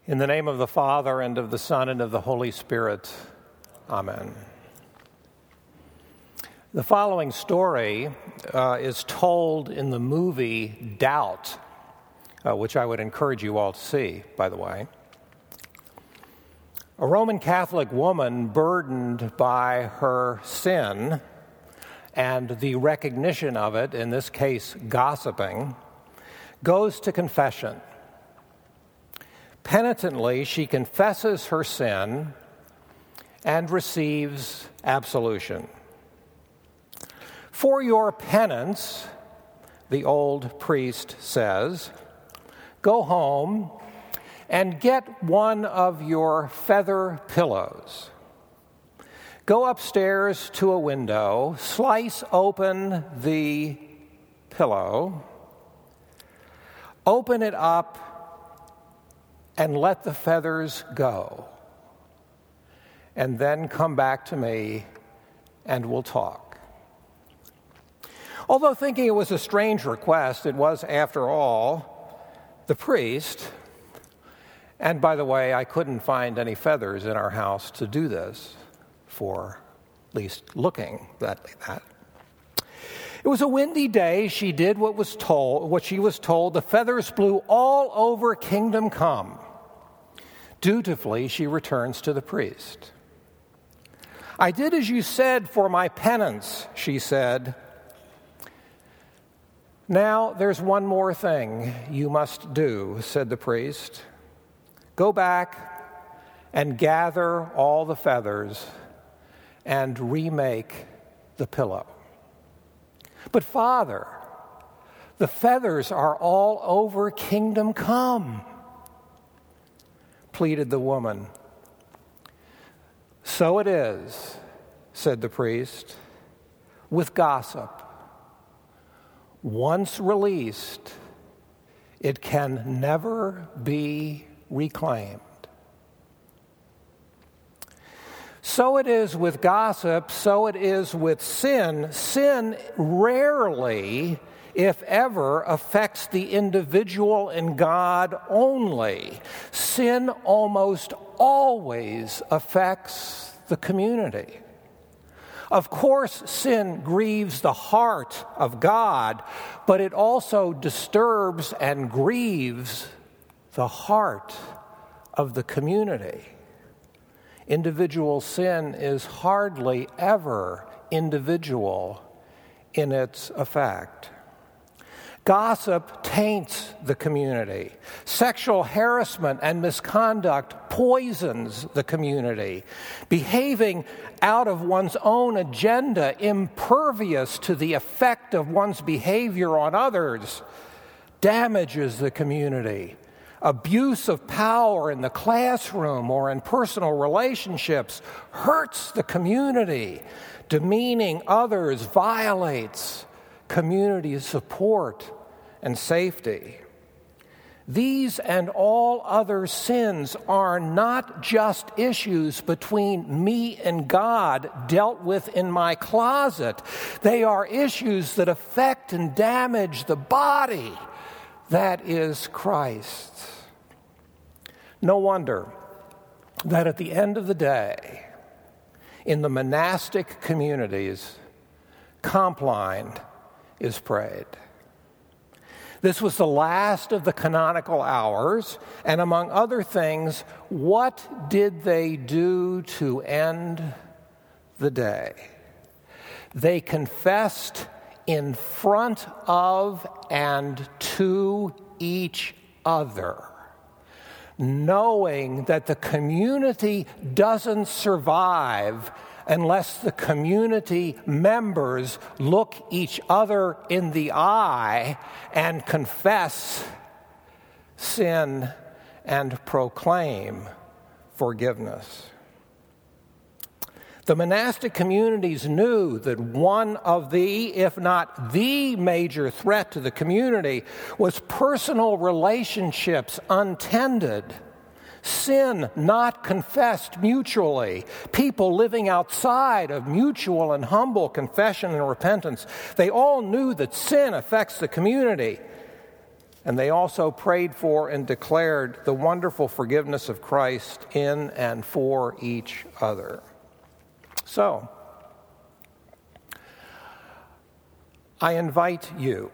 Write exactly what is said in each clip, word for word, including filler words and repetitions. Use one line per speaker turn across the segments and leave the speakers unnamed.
In the name of the Father, and of the Son, and of the Holy Spirit. Amen. The following story uh, is told in the movie Doubt, uh, which I would encourage you all to see, by the way. A Roman Catholic woman burdened by her sin and the recognition of it, in this case gossiping, goes to confession. Penitently, she confesses her sin and receives absolution. For your penance, the old priest says, go home and get one of your feather pillows. Go upstairs to a window, slice open the pillow, open it up, and let the feathers go. And then come back to me and we'll talk. Although thinking it was a strange request, it was, after all, the priest. And by the way, I couldn't find any feathers in our house to do this, for at least looking like that. It was a windy day. She did what was told, what she was told. The feathers blew all over Kingdom Come. Dutifully, she returns to the priest. I did as you said for my penance, she said. Now there's one more thing you must do, said the priest. Go back and gather all the feathers and remake the pillow. But Father, the feathers are all over Kingdom Come, pleaded the woman. So it is, said the priest, with gossip. Once released, it can never be reclaimed. So it is with gossip, so it is with sin. Sin rarely, if ever, affects the individual and God only. Sin almost always affects the community. Of course, sin grieves the heart of God, but it also disturbs and grieves the heart of the community. Individual sin is hardly ever individual in its effect. Gossip taints the community. Sexual harassment and misconduct poisons the community. Behaving out of one's own agenda, impervious to the effect of one's behavior on others, damages the community. Abuse of power in the classroom or in personal relationships hurts the community. Demeaning others violates community support and safety. These and all other sins are not just issues between me and God dealt with in my closet. They are issues that affect and damage the body that is Christ. No wonder that at the end of the day, in the monastic communities, Compline is prayed. This was the last of the canonical hours, and among other things, what did they do to end the day? They confessed in front of and to each other, knowing that the community doesn't survive unless the community members look each other in the eye and confess sin and proclaim forgiveness. The monastic communities knew that one of the, if not the major threat to the community was personal relationships untended, sin not confessed mutually, people living outside of mutual and humble confession and repentance. They all knew that sin affects the community. And they also prayed for and declared the wonderful forgiveness of Christ in and for each other. So, I invite you,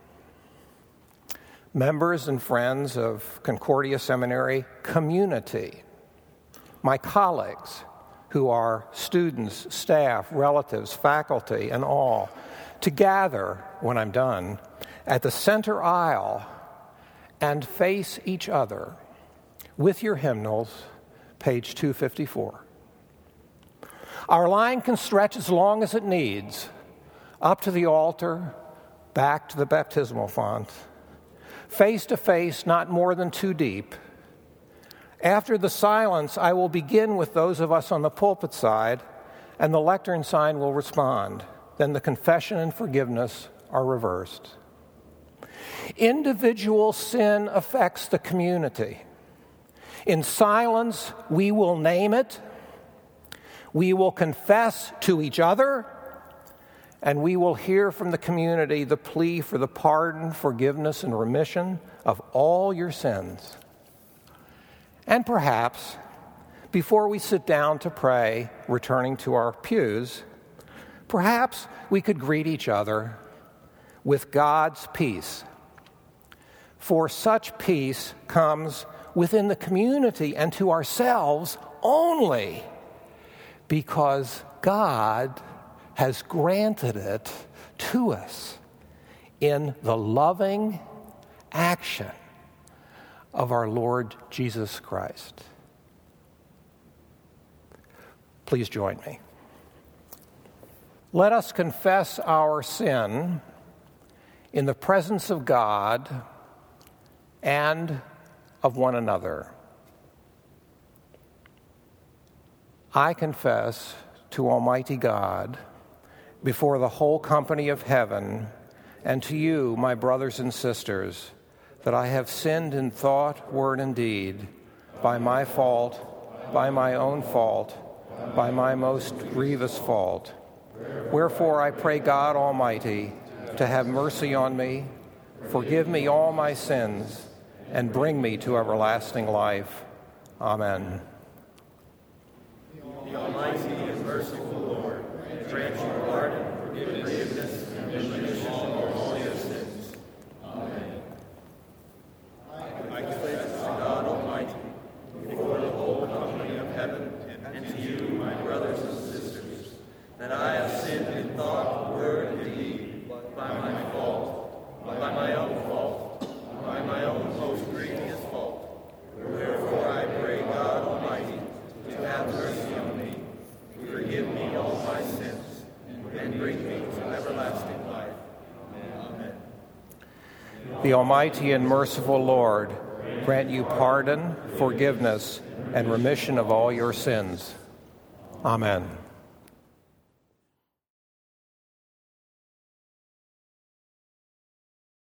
members and friends of Concordia Seminary community, my colleagues who are students, staff, relatives, faculty, and all, to gather, when I'm done, at the center aisle and face each other with your hymnals, page two fifty-four. Our line can stretch as long as it needs, up to the altar, back to the baptismal font, face to face, not more than two deep. After the silence, I will begin with those of us on the pulpit side, and the lectern sign will respond. Then the confession and forgiveness are reversed. Individual sin affects the community. In silence, we will name it, we will confess to each other, and we will hear from the community the plea for the pardon, forgiveness, and remission of all your sins. And perhaps, before we sit down to pray, returning to our pews, perhaps we could greet each other with God's peace. For such peace comes within the community and to ourselves only because God has granted it to us in the loving action of our Lord Jesus Christ. Please join me. Let us confess our sin in the presence of God and of one another. I confess to Almighty God, before the whole company of heaven, and to you, my brothers and sisters, that I have sinned in thought, word, and deed, by my fault, by my own fault, by my most grievous fault. Wherefore I pray God Almighty to have mercy on me, forgive me all my sins, and bring me to everlasting life. Amen.
The Almighty and merciful Lord, grant you pardon, forgiveness, and remission of all your sins. Amen. I confess to God Almighty, before the whole company of heaven, and to you, my brothers and sisters, that I have sinned in thought, word, and deed, by my fault, by my own fault, by my own most grievous fault. Wherefore I pray God Almighty to have mercy on me, forgive me all my sins, and bring me to everlasting life. Amen.
The Almighty and merciful Lord grant you pardon, forgiveness, and remission of all your sins. Amen.